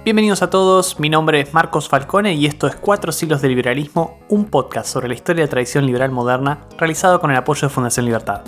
Bienvenidos a todos, mi nombre es Marcos Falcone y esto es 4 siglos de liberalismo, un podcast sobre la historia de la tradición liberal moderna realizado con el apoyo de Fundación Libertad.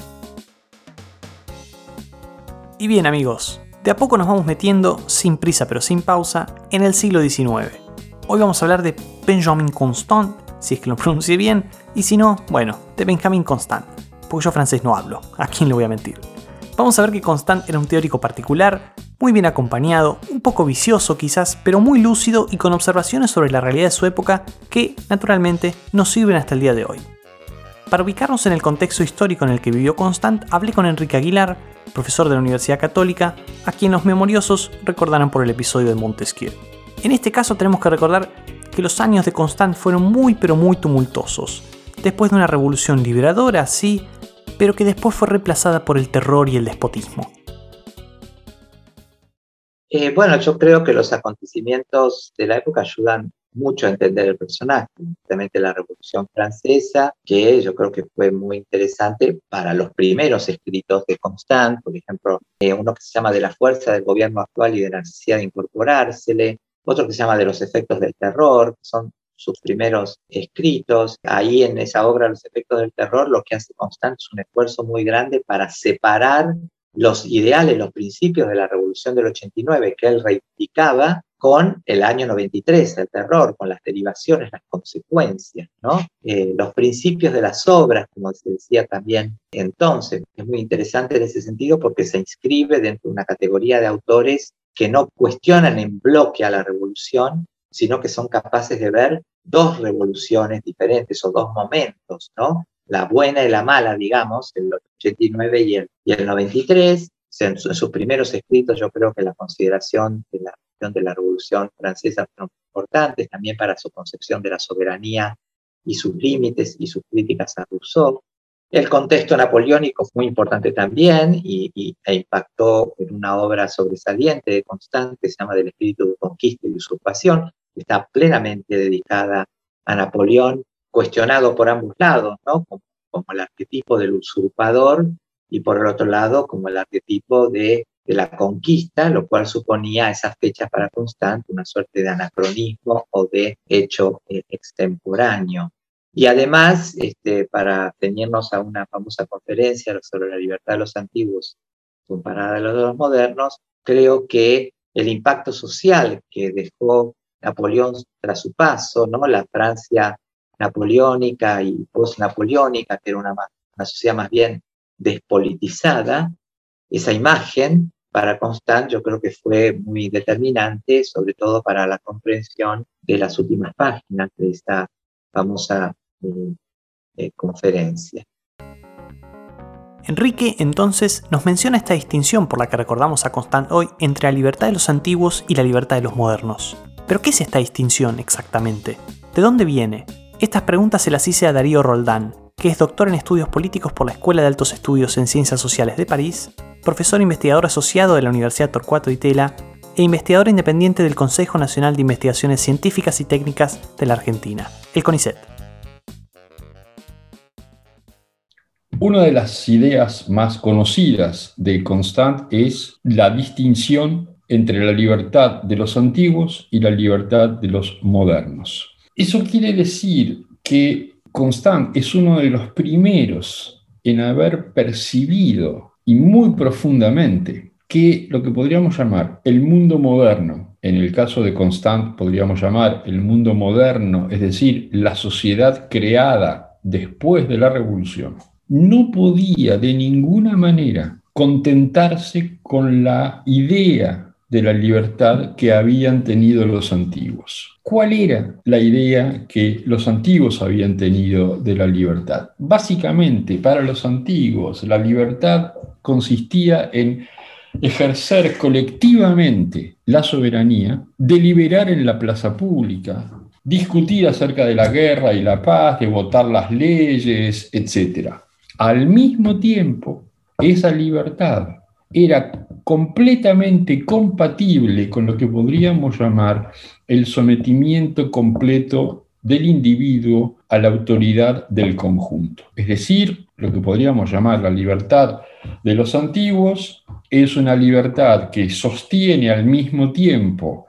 Y bien amigos, de a poco nos vamos metiendo, sin prisa pero sin pausa, en el siglo XIX. Hoy vamos a hablar de Benjamin Constant, si es que lo pronuncié bien, y si no, bueno, de Benjamin Constant, porque yo francés no hablo, ¿a quién le voy a mentir? Vamos a ver que Constant era un teórico particular, muy bien acompañado, un poco vicioso quizás, pero muy lúcido y con observaciones sobre la realidad de su época que, naturalmente, nos sirven hasta el día de hoy. Para ubicarnos en el contexto histórico en el que vivió Constant, hablé con Enrique Aguilar, profesor de la Universidad Católica, a quien los memoriosos recordarán por el episodio de Montesquieu. En este caso tenemos que recordar que los años de Constant fueron muy tumultuosos, después de una revolución liberadora, sí, pero que después fue reemplazada por el terror y el despotismo. Yo creo que los acontecimientos de la época ayudan mucho a entender el personaje, justamente la Revolución Francesa, que yo creo que fue muy interesante para los primeros escritos de Constant, por ejemplo, uno que se llama De la fuerza del gobierno actual y de la necesidad de incorporársele, otro que se llama De los efectos del terror, que son sus primeros escritos. Ahí en esa obra, Los efectos del terror, lo que hace Constant es un esfuerzo muy grande para separar los ideales, los principios de la Revolución del 89 que él reivindicaba con el año 93, el terror, con las derivaciones, las consecuencias, ¿no? Los principios de las obras, como se decía también entonces. Es muy interesante en ese sentido porque se inscribe dentro de una categoría de autores que no cuestionan en bloque a la revolución, sino que son capaces de ver dos revoluciones diferentes o dos momentos, ¿no? La buena y la mala, digamos, el 89 y el 93. En sus primeros escritos yo creo que la consideración de la Revolución Francesa fueron importantes, también para su concepción de la soberanía y sus límites y sus críticas a Rousseau. El contexto napoleónico fue muy importante también e impactó en una obra sobresaliente de Constant que se llama Del espíritu de conquista y de usurpación, que está plenamente dedicada a Napoleón, cuestionado por ambos lados, ¿no? Como el arquetipo del usurpador y por el otro lado como el arquetipo de la conquista, lo cual suponía esas fechas para Constant una suerte de anacronismo o de hecho extemporáneo. Y además, para ceñirnos a una famosa conferencia sobre la libertad de los antiguos comparada a los modernos, creo que el impacto social que dejó Napoleón tras su paso, ¿no? La Francia napoleónica y post-napoleónica, que era una sociedad más bien despolitizada, esa imagen para Constant yo creo que fue muy determinante, sobre todo para la comprensión de las últimas páginas de esta famosa conferencia. Enrique entonces nos menciona esta distinción por la que recordamos a Constant hoy entre la libertad de los antiguos y la libertad de los modernos. ¿Pero qué es esta distinción exactamente? ¿De dónde viene? Estas preguntas se las hice a Darío Roldán, que es doctor en estudios políticos por la Escuela de Altos Estudios en Ciencias Sociales de París, profesor investigador asociado de la Universidad Torcuato Di Tella e investigador independiente del Consejo Nacional de Investigaciones Científicas y Técnicas de la Argentina, el CONICET. Una de las ideas más conocidas de Constant es la distinción entre la libertad de los antiguos y la libertad de los modernos. Eso quiere decir que Constant es uno de los primeros en haber percibido y muy profundamente que lo que podríamos llamar el mundo moderno, en el caso de Constant podríamos llamar el mundo moderno, es decir, la sociedad creada después de la Revolución, no podía de ninguna manera contentarse con la idea de la libertad que habían tenido los antiguos. ¿Cuál era la idea que los antiguos habían tenido de la libertad? Básicamente, para los antiguos, la libertad consistía en ejercer colectivamente la soberanía, deliberar en la plaza pública, discutir acerca de la guerra y la paz, de votar las leyes, etc. Al mismo tiempo, esa libertad era completamente compatible con lo que podríamos llamar el sometimiento completo del individuo a la autoridad del conjunto. Es decir, lo que podríamos llamar la libertad de los antiguos es una libertad que sostiene al mismo tiempo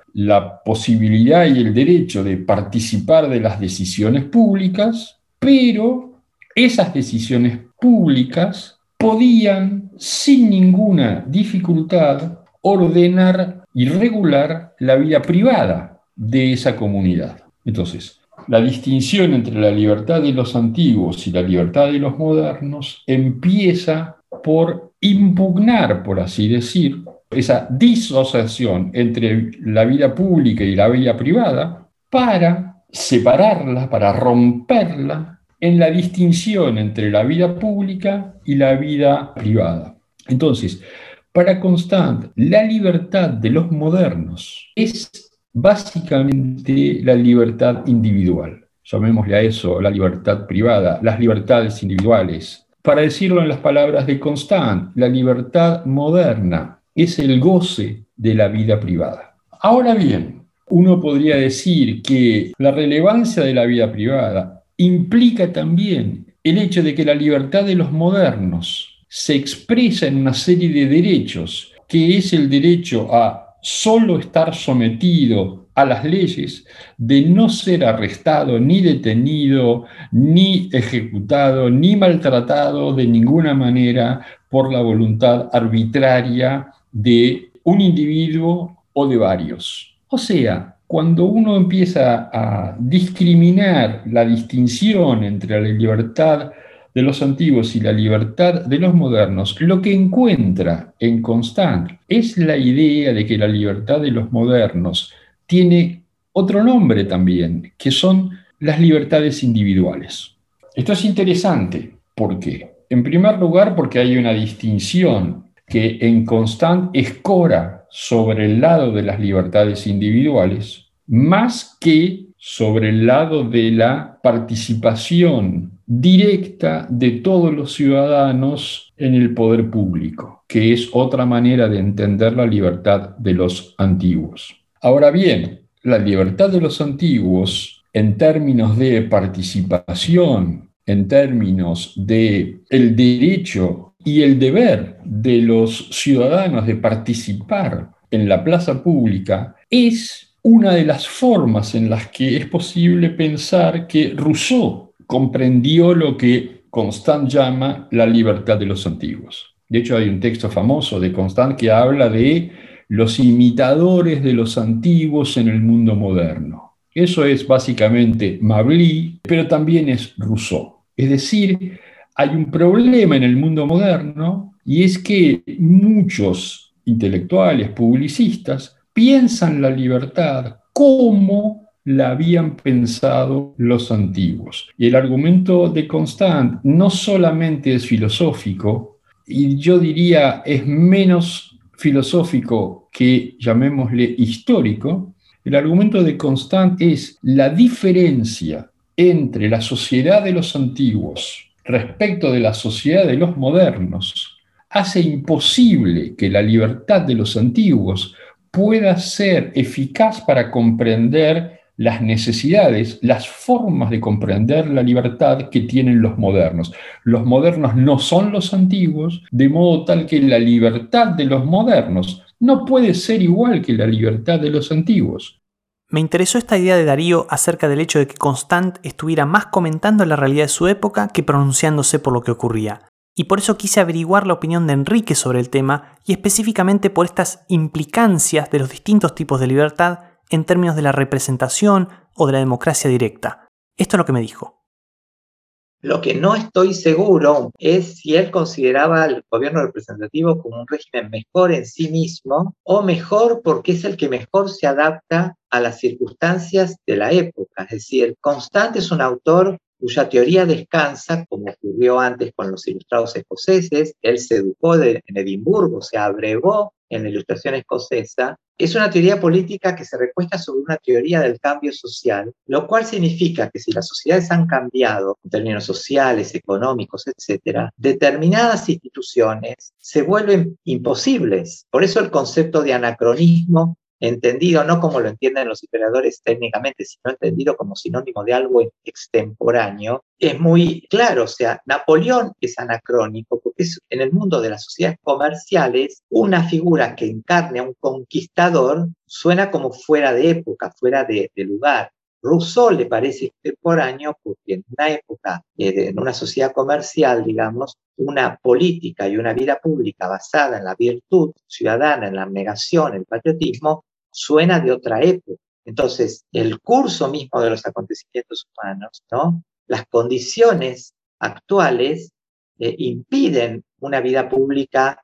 la posibilidad y el derecho de participar de las decisiones públicas, pero esas decisiones públicas podían, sin ninguna dificultad, ordenar y regular la vida privada de esa comunidad. Entonces, la distinción entre la libertad de los antiguos y la libertad de los modernos empieza por impugnar, por así decir, esa disociación entre la vida pública y la vida privada para separarla, para romperla en la distinción entre la vida pública y la vida privada. Entonces, para Constant, la libertad de los modernos es básicamente la libertad individual. Llamémosle a eso la libertad privada, las libertades individuales. Para decirlo en las palabras de Constant, la libertad moderna es el goce de la vida privada. Ahora bien, uno podría decir que la relevancia de la vida privada implica también el hecho de que la libertad de los modernos se expresa en una serie de derechos, que es el derecho a solo estar sometido a las leyes, de no ser arrestado, ni detenido, ni ejecutado, ni maltratado de ninguna manera por la voluntad arbitraria de un individuo o de varios. O sea, cuando uno empieza a discriminar la distinción entre la libertad de los antiguos y la libertad de los modernos, lo que encuentra en Constant es la idea de que la libertad de los modernos tiene otro nombre también, que son las libertades individuales. Esto es interesante. ¿Por qué? En primer lugar, porque hay una distinción que en Constant escora sobre el lado de las libertades individuales, más que sobre el lado de la participación directa de todos los ciudadanos en el poder público, que es otra manera de entender la libertad de los antiguos. Ahora bien, la libertad de los antiguos, en términos de participación, en términos de el derecho y el deber de los ciudadanos de participar en la plaza pública, es una de las formas en las que es posible pensar que Rousseau comprendió lo que Constant llama la libertad de los antiguos. De hecho, hay un texto famoso de Constant que habla de los imitadores de los antiguos en el mundo moderno. Eso es básicamente Mably, pero también es Rousseau. Es decir, hay un problema en el mundo moderno y es que muchos intelectuales, publicistas, piensan la libertad como la habían pensado los antiguos. Y el argumento de Constant no solamente es filosófico, y yo diría es menos filosófico que, llamémosle, histórico. El argumento de Constant es la diferencia entre la sociedad de los antiguos respecto de la sociedad de los modernos hace imposible que la libertad de los antiguos pueda ser eficaz para comprender las necesidades, las formas de comprender la libertad que tienen los modernos. Los modernos no son los antiguos, de modo tal que la libertad de los modernos no puede ser igual que la libertad de los antiguos. Me interesó esta idea de Darío acerca del hecho de que Constant estuviera más comentando la realidad de su época que pronunciándose por lo que ocurría. Y por eso quise averiguar la opinión de Enrique sobre el tema y específicamente por estas implicancias de los distintos tipos de libertad en términos de la representación o de la democracia directa. Esto es lo que me dijo. Lo que no estoy seguro es si él consideraba al gobierno representativo como un régimen mejor en sí mismo o mejor porque es el que mejor se adapta a las circunstancias de la época. Es decir, Constant es un autor cuya teoría descansa, como ocurrió antes con los ilustrados escoceses. Él se educó en Edimburgo, se abrevó en la Ilustración escocesa. Es una teoría política que se recuesta sobre una teoría del cambio social, lo cual significa que si las sociedades han cambiado en términos sociales, económicos, etc., determinadas instituciones se vuelven imposibles. Por eso el concepto de anacronismo entendido no como lo entienden los historiadores técnicamente, sino entendido como sinónimo de algo extemporáneo, es muy claro. O sea, Napoleón es anacrónico porque es, en el mundo de las sociedades comerciales, una figura que encarne a un conquistador suena como fuera de época, fuera de lugar. Rousseau le parece extemporáneo porque en una época, en una sociedad comercial, digamos, una política y una vida pública basada en la virtud ciudadana, en la abnegación, el patriotismo, suena de otra época. Entonces, el curso mismo de los acontecimientos humanos, ¿no? Las condiciones actuales impiden una vida pública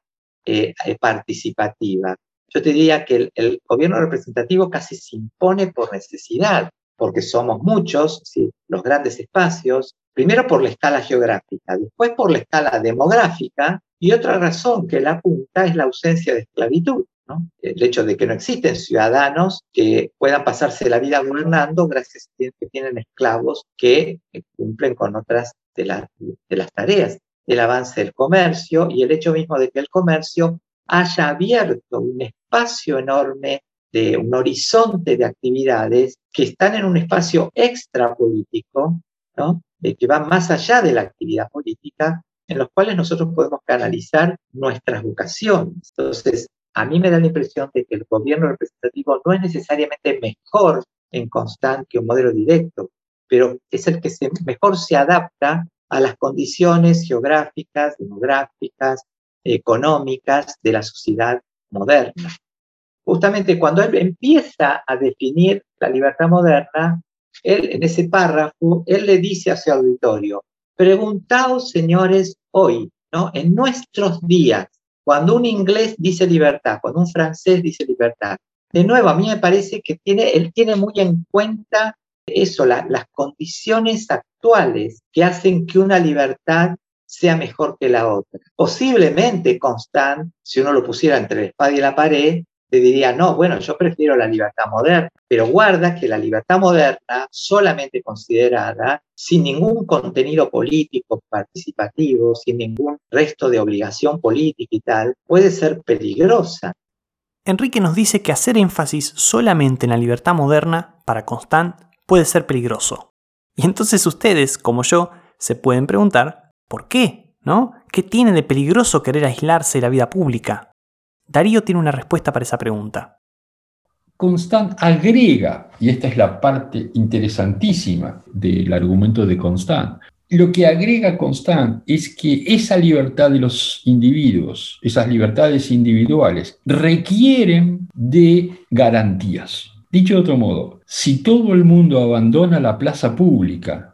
participativa. Yo te diría que el gobierno representativo casi se impone por necesidad, porque somos muchos, ¿sí? Los grandes espacios, primero por la escala geográfica, después por la escala demográfica, y otra razón que la apunta es la ausencia de esclavitud, ¿no? El hecho de que no existen ciudadanos que puedan pasarse la vida gobernando gracias a que tienen esclavos que cumplen con otras de las tareas. El avance del comercio y el hecho mismo de que el comercio haya abierto un espacio enorme, de un horizonte de actividades que están en un espacio extrapolítico, ¿no? Que va más allá de la actividad política, en los cuales nosotros podemos canalizar nuestras vocaciones. Entonces, a mí me da la impresión de que el gobierno representativo no es necesariamente mejor en Constant que un modelo directo, pero es el que mejor se adapta a las condiciones geográficas, demográficas, económicas de la sociedad moderna. Justamente cuando él empieza a definir la libertad moderna, él, en ese párrafo, él le dice a su auditorio: preguntaos, señores, hoy, ¿no? En nuestros días, cuando un inglés dice libertad, cuando un francés dice libertad. De nuevo, a mí me parece que él tiene muy en cuenta eso, las condiciones actuales que hacen que una libertad sea mejor que la otra. Posiblemente Constant, si uno lo pusiera entre la espada y la pared, te diría: no, bueno, yo prefiero la libertad moderna, pero guarda que la libertad moderna, solamente considerada, sin ningún contenido político participativo, sin ningún resto de obligación política y tal, puede ser peligrosa. Enrique nos dice que hacer énfasis solamente en la libertad moderna, para Constant, puede ser peligroso. Y entonces ustedes, como yo, se pueden preguntar, ¿por qué? ¿No? ¿Qué tiene de peligroso querer aislarse de la vida pública? Darío tiene una respuesta para esa pregunta. Constant agrega, y esta es la parte interesantísima del argumento de Constant, lo que agrega Constant es que esa libertad de los individuos, esas libertades individuales, requieren de garantías. Dicho de otro modo, si todo el mundo abandona la plaza pública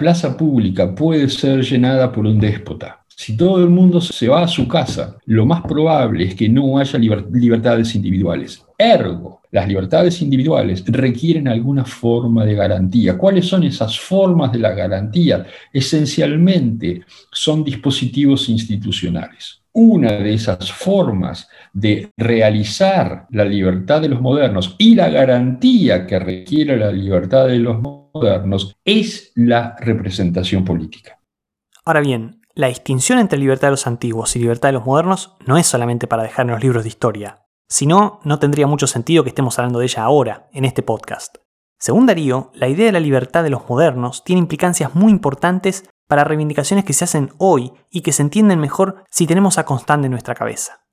puede ser llenada por un déspota. Si todo el mundo se va a su casa, lo más probable es que no haya libertades individuales. Ergo, las libertades individuales requieren alguna forma de garantía. ¿Cuáles son esas formas de la garantía? Esencialmente son dispositivos institucionales. Una de esas formas de realizar la libertad de los modernos y la garantía que requiere la libertad de los modernos es la representación política. Ahora bien, la distinción entre libertad de los antiguos y libertad de los modernos no es solamente para dejar en los libros de historia. Si no, no tendría mucho sentido que estemos hablando de ella ahora, en este podcast. Según Darío, la idea de la libertad de los modernos tiene implicancias muy importantes para reivindicaciones que se hacen hoy y que se entienden mejor si tenemos a Constant en nuestra cabeza.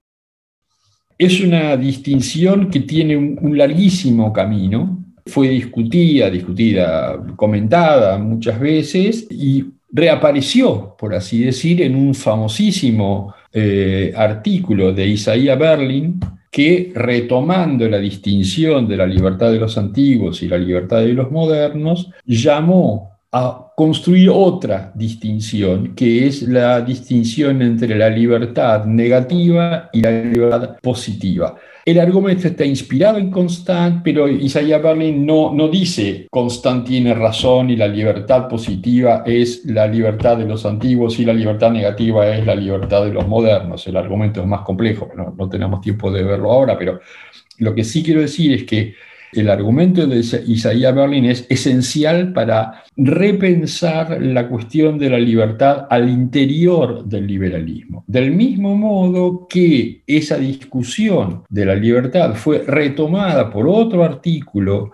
Es una distinción que tiene un larguísimo camino. Fue discutida, comentada muchas veces y reapareció, por así decir, en un famosísimo artículo de Isaiah Berlin, que, retomando la distinción de la libertad de los antiguos y la libertad de los modernos, llamó a construir otra distinción, que es la distinción entre la libertad negativa y la libertad positiva. El argumento está inspirado en Constant, pero Isaiah Berlin no dice Constant tiene razón y la libertad positiva es la libertad de los antiguos y la libertad negativa es la libertad de los modernos. El argumento es más complejo, no tenemos tiempo de verlo ahora, pero lo que sí quiero decir es que El argumento de Isaiah Berlin es esencial para repensar la cuestión de la libertad al interior del liberalismo. Del mismo modo que esa discusión de la libertad fue retomada por otro artículo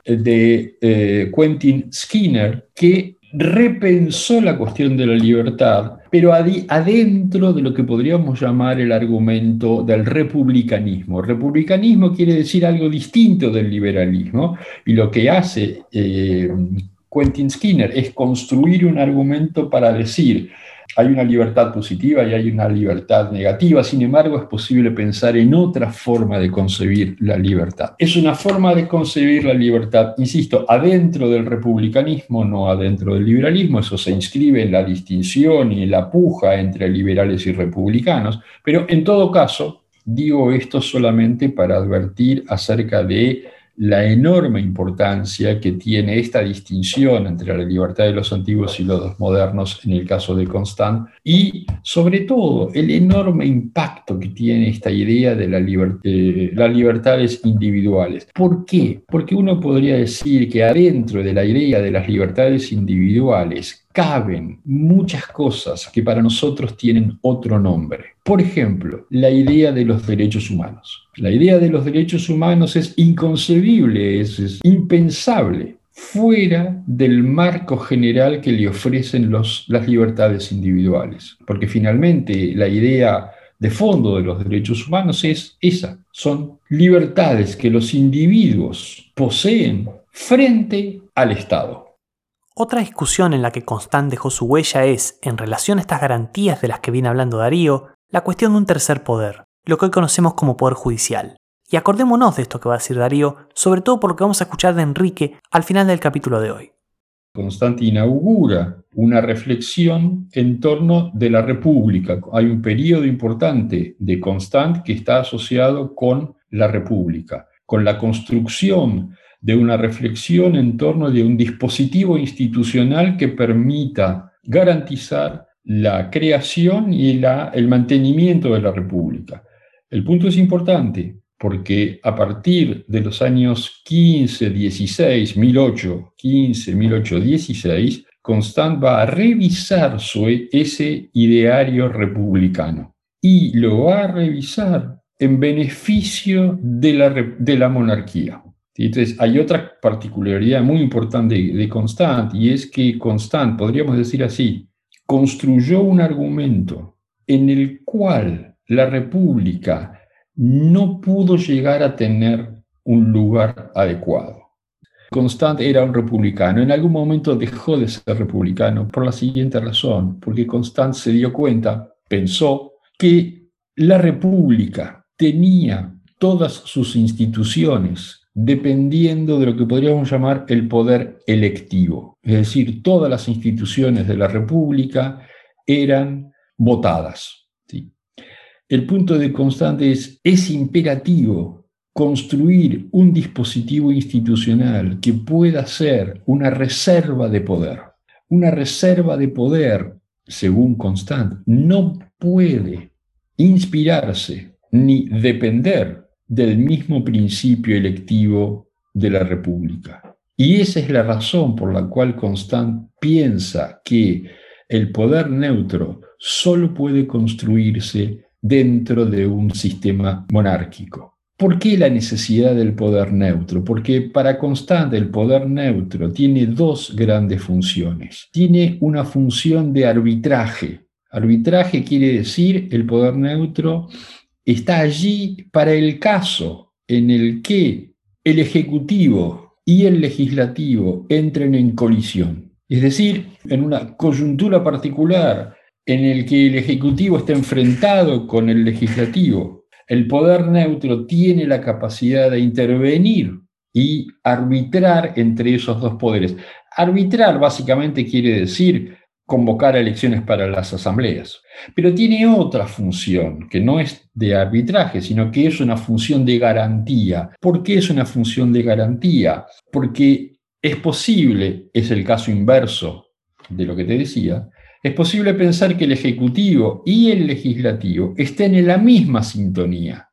de Quentin Skinner, que repensó la cuestión de la libertad, pero adentro de lo que podríamos llamar el argumento del republicanismo. Republicanismo quiere decir algo distinto del liberalismo, y lo que hace Quentin Skinner es construir un argumento para decir: hay una libertad positiva y hay una libertad negativa, sin embargo es posible pensar en otra forma de concebir la libertad. Es una forma de concebir la libertad, insisto, adentro del republicanismo, no adentro del liberalismo. Eso se inscribe en la distinción y en la puja entre liberales y republicanos, pero en todo caso digo esto solamente para advertir acerca de la enorme importancia que tiene esta distinción entre la libertad de los antiguos y los modernos en el caso de Constant, y sobre todo el enorme impacto que tiene esta idea de las libertades individuales. ¿Por qué? Porque uno podría decir que adentro de la idea de las libertades individuales caben muchas cosas que para nosotros tienen otro nombre. Por ejemplo, la idea de los derechos humanos. La idea de los derechos humanos es inconcebible, es impensable fuera del marco general que le ofrecen las libertades individuales. Porque finalmente la idea de fondo de los derechos humanos es esa: son libertades que los individuos poseen frente al Estado. Otra discusión en la que Constant dejó su huella es, en relación a estas garantías de las que viene hablando Darío, la cuestión de un tercer poder, lo que hoy conocemos como poder judicial. Y acordémonos de esto que va a decir Darío, sobre todo por lo que vamos a escuchar de Enrique al final del capítulo de hoy. Constant inaugura una reflexión en torno de la República. Hay un periodo importante de Constant que está asociado con la República, con la construcción de una reflexión en torno de un dispositivo institucional que permita garantizar la creación y el mantenimiento de la República. El punto es importante porque a partir de los años 15-16, 1815-1816, Constant va a revisar ese ideario republicano y lo va a revisar en beneficio de la monarquía. Entonces, hay otra particularidad muy importante de Constant, y es que Constant, podríamos decir así, construyó un argumento en el cual la República no pudo llegar a tener un lugar adecuado. Constant era un republicano. En algún momento dejó de ser republicano por la siguiente razón: porque Constant se dio cuenta, pensó, que la República tenía todas sus instituciones dependiendo de lo que podríamos llamar el poder electivo. Es decir, todas las instituciones de la República eran votadas, ¿sí? El punto de Constant es imperativo construir un dispositivo institucional que pueda ser una reserva de poder. Una reserva de poder, según Constant, no puede inspirarse ni depender del mismo principio electivo de la República. Y esa es la razón por la cual Constant piensa que el poder neutro solo puede construirse dentro de un sistema monárquico. ¿Por qué la necesidad del poder neutro? Porque para Constant el poder neutro tiene dos grandes funciones. Tiene una función de arbitraje. Arbitraje quiere decir, el poder neutro está allí para el caso en el que el Ejecutivo y el Legislativo entren en colisión. Es decir, en una coyuntura particular en el que el Ejecutivo está enfrentado con el Legislativo, el poder neutro tiene la capacidad de intervenir y arbitrar entre esos dos poderes. Arbitrar básicamente quiere decir convocar elecciones para las asambleas, pero tiene otra función que no es de arbitraje, sino que es una función de garantía. ¿Por qué es una función de garantía? Porque es posible, es el caso inverso de lo que te decía, es posible pensar que el Ejecutivo y el Legislativo estén en la misma sintonía.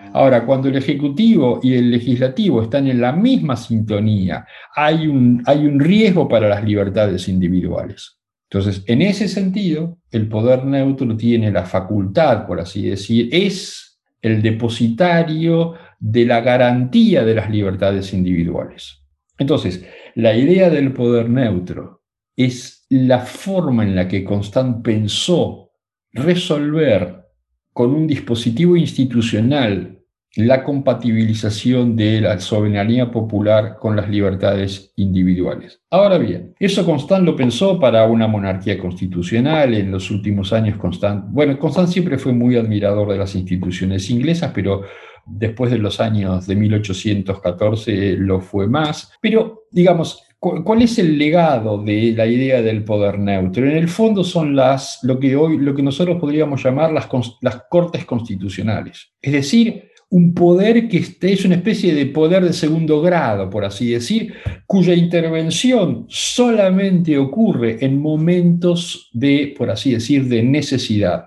Ahora, cuando el Ejecutivo y el Legislativo están en la misma sintonía, hay un riesgo para las libertades individuales. Entonces, en ese sentido, el poder neutro tiene la facultad, por así decir, es el depositario de la garantía de las libertades individuales. Entonces, la idea del poder neutro es la forma en la que Constant pensó resolver con un dispositivo institucional la compatibilización de la soberanía popular con las libertades individuales. Ahora bien, eso Constant lo pensó para una monarquía constitucional. En los últimos años Constant siempre fue muy admirador de las instituciones inglesas, pero después de los años de 1814 lo fue más. Pero, digamos, ¿cuál es el legado de la idea del poder neutro? En el fondo son lo que nosotros podríamos llamar las cortes constitucionales. Es decir, un poder que es una especie de poder de segundo grado, por así decir, cuya intervención solamente ocurre en momentos de, por así decir, de necesidad.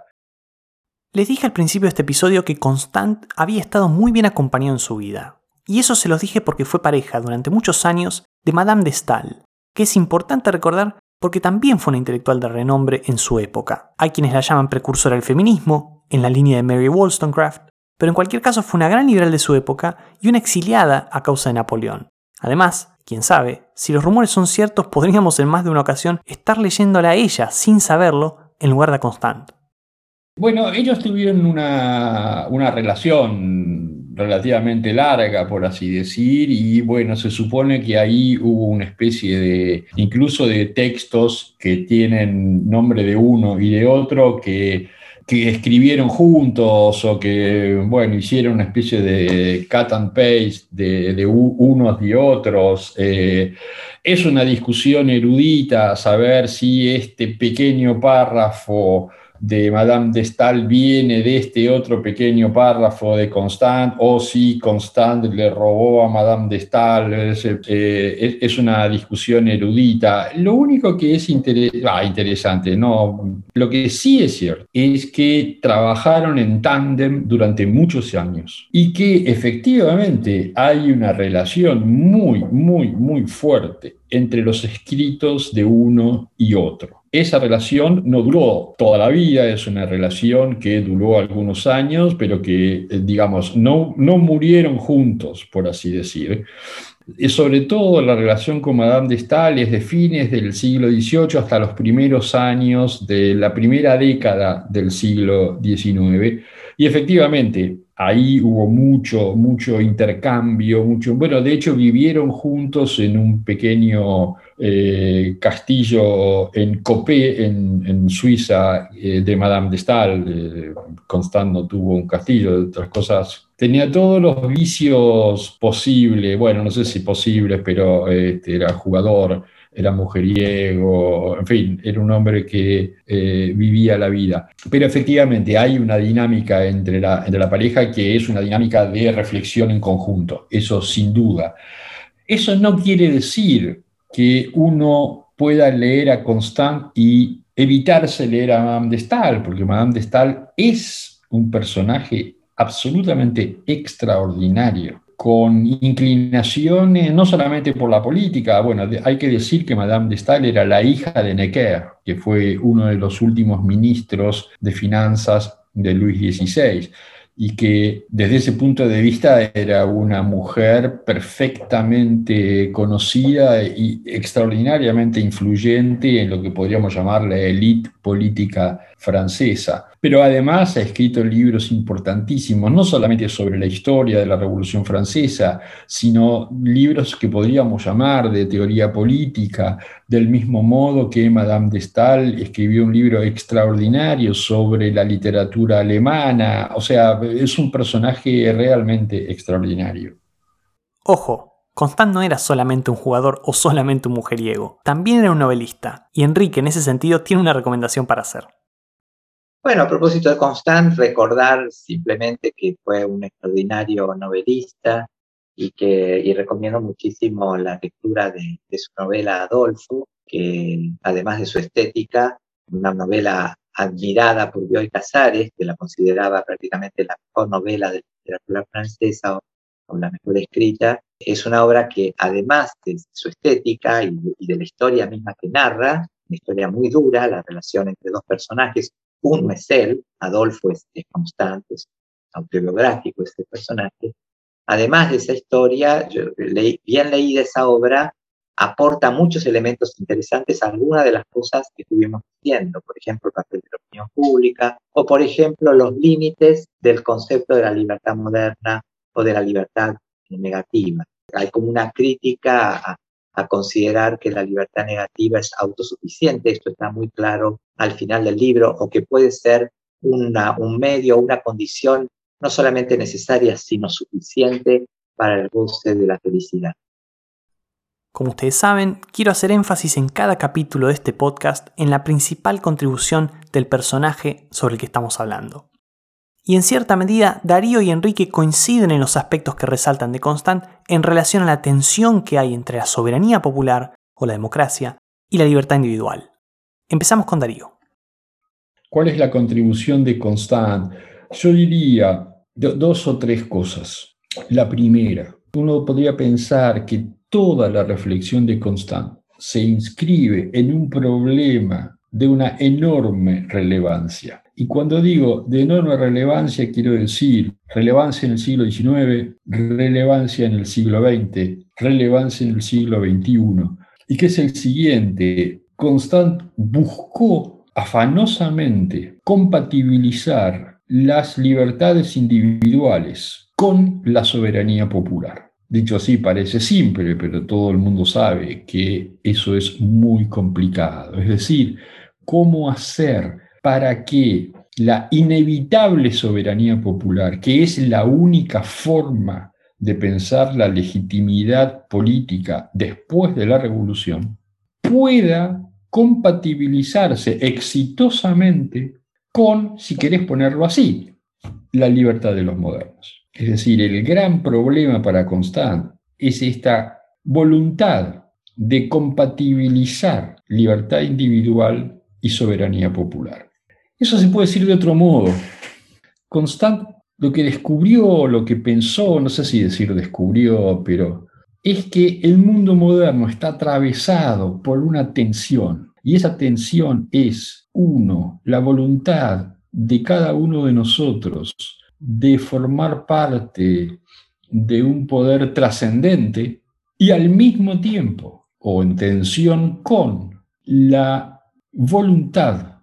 Les dije al principio de este episodio que Constant había estado muy bien acompañado en su vida. Y eso se los dije porque fue pareja durante muchos años de Madame de Staël, que es importante recordar porque también fue una intelectual de renombre en su época. Hay quienes la llaman precursora del feminismo, en la línea de Mary Wollstonecraft, pero en cualquier caso fue una gran liberal de su época y una exiliada a causa de Napoleón. Además, quién sabe, si los rumores son ciertos podríamos en más de una ocasión estar leyéndola a ella sin saberlo en lugar de a Constant. Bueno, ellos tuvieron una relación relativamente larga, por así decir, y bueno, se supone que ahí hubo una especie incluso de textos que tienen nombre de uno y de otro que escribieron juntos o que, bueno, hicieron una especie de cut and paste de unos y otros. Es una discusión erudita saber si este pequeño párrafo de Madame de Staël viene de este otro pequeño párrafo de Constant, o si Constant le robó a Madame de Staël. Es una discusión erudita. Lo único que es interesante, no, lo que sí es cierto es que trabajaron en tándem durante muchos años y que efectivamente hay una relación muy, muy, muy fuerte entre los escritos de uno y otro. Esa relación no duró toda la vida, es una relación que duró algunos años, pero que, digamos, no murieron juntos, por así decir. Y sobre todo la relación con Madame de Staël es de fines del siglo XVIII hasta los primeros años de la primera década del siglo XIX. Y efectivamente, ahí hubo mucho intercambio, bueno, de hecho vivieron juntos en un pequeño castillo en Copé, en Suiza, de Madame de Staël. Constant no tuvo un castillo, de otras cosas. Tenía todos los vicios posibles, bueno, no sé si posibles, pero era jugador, era mujeriego, en fin, era un hombre que vivía la vida. Pero efectivamente hay una dinámica entre la pareja que es una dinámica de reflexión en conjunto, eso sin duda. Eso no quiere decir que uno pueda leer a Constant y evitarse leer a Madame de Staël, porque Madame de Staël es un personaje absolutamente extraordinario, con inclinaciones no solamente por la política. Bueno, hay que decir que Madame de Staël era la hija de Necker, que fue uno de los últimos ministros de finanzas de Luis XVI, y que desde ese punto de vista era una mujer perfectamente conocida y extraordinariamente influyente en lo que podríamos llamar la élite política francesa. Pero además ha escrito libros importantísimos, no solamente sobre la historia de la Revolución Francesa, sino libros que podríamos llamar de teoría política, del mismo modo que Madame de Staël escribió un libro extraordinario sobre la literatura alemana. O sea, es un personaje realmente extraordinario. Ojo, Constant no era solamente un jugador o solamente un mujeriego, también era un novelista, y Enrique en ese sentido tiene una recomendación para hacer. Bueno, a propósito de Constant, recordar simplemente que fue un extraordinario novelista y recomiendo muchísimo la lectura de su novela Adolfo, que además de su estética, una novela admirada por Bioy Casares, que la consideraba prácticamente la mejor novela del literatura francesa o la mejor escrita. Es una obra que, además de su estética y de la historia misma que narra, una historia muy dura, la relación entre dos personajes, uno es él, Adolfo es Constante, es autobiográfico este personaje. Además de esa historia, bien leída esa obra, aporta muchos elementos interesantes a algunas de las cosas que estuvimos viendo, por ejemplo, el papel de la opinión pública, o por ejemplo, los límites del concepto de la libertad moderna o de la libertad negativa. Hay como una crítica a considerar que la libertad negativa es autosuficiente, esto está muy claro al final del libro, o que puede ser un medio, una condición no solamente necesaria, sino suficiente para el goce de la felicidad. Como ustedes saben, quiero hacer énfasis en cada capítulo de este podcast en la principal contribución del personaje sobre el que estamos hablando. Y en cierta medida, Darío y Enrique coinciden en los aspectos que resaltan de Constant en relación a la tensión que hay entre la soberanía popular, o la democracia, y la libertad individual. Empezamos con Darío. ¿Cuál es la contribución de Constant? Yo diría dos o tres cosas. La primera, uno podría pensar que toda la reflexión de Constant se inscribe en un problema de una enorme relevancia. Y cuando digo de enorme relevancia, quiero decir relevancia en el siglo XIX, relevancia en el siglo XX, relevancia en el siglo XXI. Y que es el siguiente: Constant buscó afanosamente compatibilizar las libertades individuales con la soberanía popular. Dicho así parece simple, pero todo el mundo sabe que eso es muy complicado. Es decir, cómo hacer para que la inevitable soberanía popular, que es la única forma de pensar la legitimidad política después de la revolución, pueda compatibilizarse exitosamente con, si querés ponerlo así, la libertad de los modernos. Es decir, el gran problema para Constant es esta voluntad de compatibilizar libertad individual y soberanía popular. Eso se puede decir de otro modo. Constant lo que descubrió, lo que pensó, no sé si decir descubrió, pero es que el mundo moderno está atravesado por una tensión. Y esa tensión es, uno, la voluntad de cada uno de nosotros de formar parte de un poder trascendente y al mismo tiempo, o en tensión con, la voluntad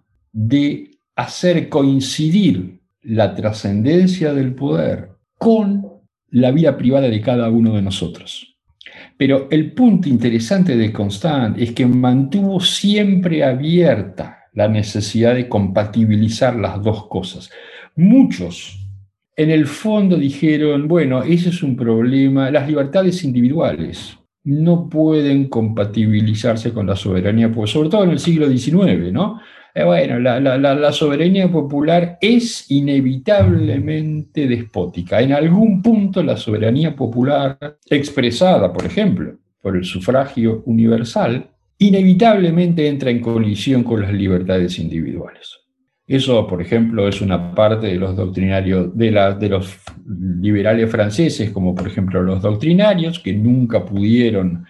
de hacer coincidir la trascendencia del poder con la vida privada de cada uno de nosotros. Pero el punto interesante de Constant es que mantuvo siempre abierta la necesidad de compatibilizar las dos cosas. Muchos, en el fondo, dijeron, bueno, ese es un problema, las libertades individuales no pueden compatibilizarse con la soberanía, pues, sobre todo en el siglo XIX, ¿no? Bueno, la soberanía popular es inevitablemente despótica. En algún punto la soberanía popular, expresada, por ejemplo, por el sufragio universal, inevitablemente entra en colisión con las libertades individuales. Eso, por ejemplo, es una parte de los doctrinarios, de los liberales franceses, como por ejemplo los doctrinarios, que nunca pudieron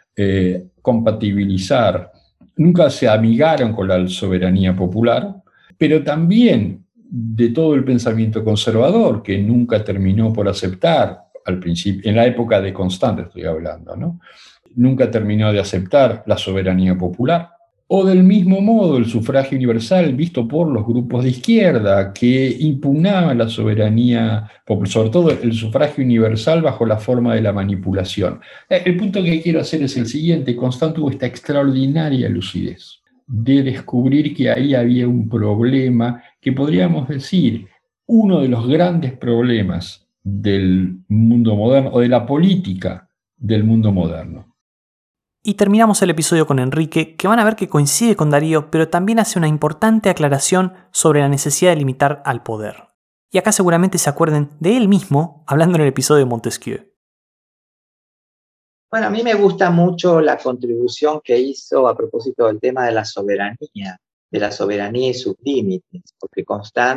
compatibilizar, nunca se amigaron con la soberanía popular, pero también de todo el pensamiento conservador, que nunca terminó por aceptar, al principio, en la época de Constant estoy hablando, ¿no? Nunca terminó de aceptar la soberanía popular. O del mismo modo el sufragio universal visto por los grupos de izquierda que impugnaban la soberanía, sobre todo el sufragio universal bajo la forma de la manipulación. El punto que quiero hacer es el siguiente: Constant tuvo esta extraordinaria lucidez de descubrir que ahí había un problema que podríamos decir uno de los grandes problemas del mundo moderno o de la política del mundo moderno. Y terminamos el episodio con Enrique, que van a ver que coincide con Darío, pero también hace una importante aclaración sobre la necesidad de limitar al poder. Y acá seguramente se acuerden de él mismo hablando en el episodio de Montesquieu. Bueno, a mí me gusta mucho la contribución que hizo a propósito del tema de la soberanía y sus límites, porque Constant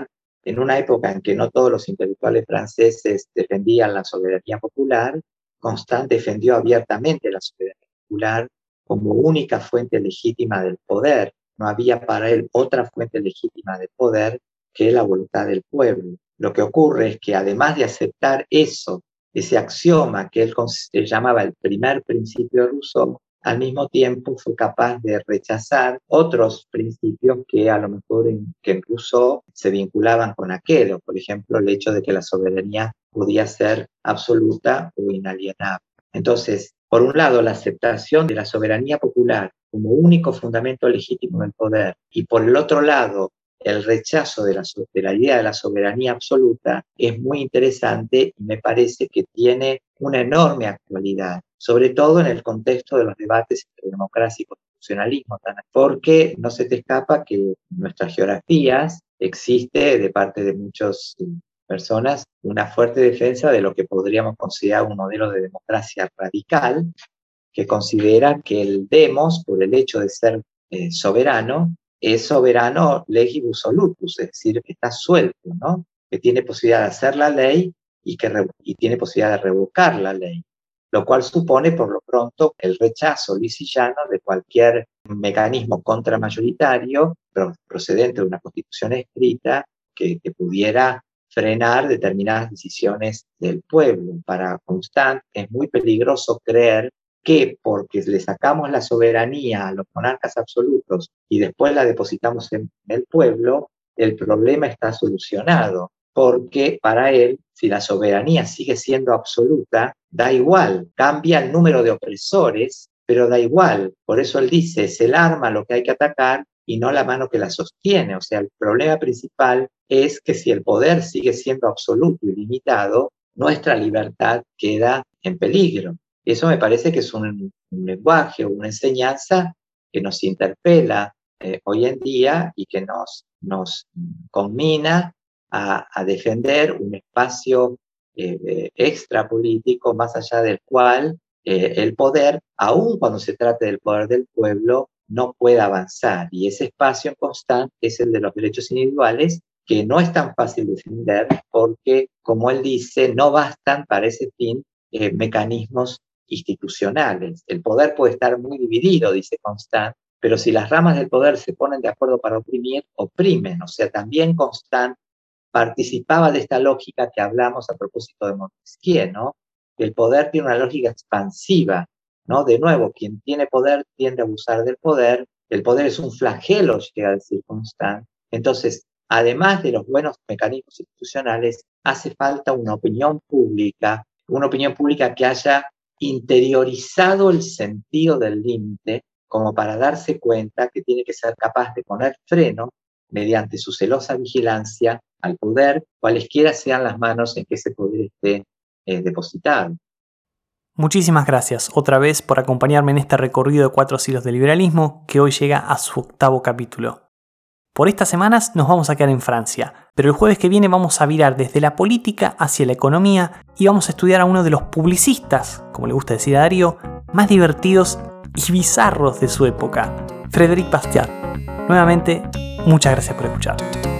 en una época en que no todos los intelectuales franceses defendían la soberanía popular, Constant defendió abiertamente la soberanía popular como única fuente legítima del poder. No había para él otra fuente legítima del poder que la voluntad del pueblo. Lo que ocurre es que además de aceptar eso, ese axioma que él llamaba el primer principio de Rousseau, al mismo tiempo fue capaz de rechazar otros principios que a lo mejor en Rousseau se vinculaban con aquello. Por ejemplo, el hecho de que la soberanía podía ser absoluta o inalienable. Entonces, por un lado, la aceptación de la soberanía popular como único fundamento legítimo del poder, y por el otro lado, el rechazo de la idea de la soberanía absoluta, es muy interesante y me parece que tiene una enorme actualidad, sobre todo en el contexto de los debates entre democracia y constitucionalismo, porque no se te escapa que en nuestras geografías existe de parte de muchas personas una fuerte defensa de lo que podríamos considerar un modelo de democracia radical, que considera que el demos, por el hecho de ser soberano, es soberano legibus solutus, es decir, que está suelto, ¿no? Que tiene posibilidad de hacer la ley y tiene posibilidad de revocar la ley, lo cual supone, por lo pronto, el rechazo lisillano de cualquier mecanismo contramayoritario procedente de una constitución escrita que pudiera frenar determinadas decisiones del pueblo. Para Constant es muy peligroso creer que porque le sacamos la soberanía a los monarcas absolutos y después la depositamos en el pueblo, el problema está solucionado, porque para él, si la soberanía sigue siendo absoluta, da igual, cambia el número de opresores, pero da igual. Por eso él dice, es el arma lo que hay que atacar y no la mano que la sostiene. O sea, el problema principal es que si el poder sigue siendo absoluto y limitado, nuestra libertad queda en peligro. Eso me parece que es un lenguaje, una enseñanza que nos interpela hoy en día y que nos conmina a defender un espacio extrapolítico más allá del cual el poder, aun cuando se trate del poder del pueblo, no puede avanzar. Y ese espacio en Constant es el de los derechos individuales, que no es tan fácil de defender porque, como él dice, no bastan para ese fin mecanismos institucionales. El poder puede estar muy dividido, dice Constant, pero si las ramas del poder se ponen de acuerdo para oprimir, oprimen. O sea, también Constant participaba de esta lógica que hablamos a propósito de Montesquieu, ¿no? Que el poder tiene una lógica expansiva, ¿no? De nuevo, quien tiene poder tiende a abusar del poder. El poder es un flagelo, llega a decir Constant. Entonces, además de los buenos mecanismos institucionales, hace falta una opinión pública que haya interiorizado el sentido del límite como para darse cuenta que tiene que ser capaz de poner freno mediante su celosa vigilancia al poder, cualesquiera sean las manos en que ese poder esté depositado. Muchísimas gracias otra vez por acompañarme en este recorrido de 4 siglos del liberalismo que hoy llega a su 8º capítulo. Por estas semanas nos vamos a quedar en Francia, pero el jueves que viene vamos a virar desde la política hacia la economía y vamos a estudiar a uno de los publicistas, como le gusta decir a Darío, más divertidos y bizarros de su época, Frédéric Bastiat. Nuevamente, muchas gracias por escuchar.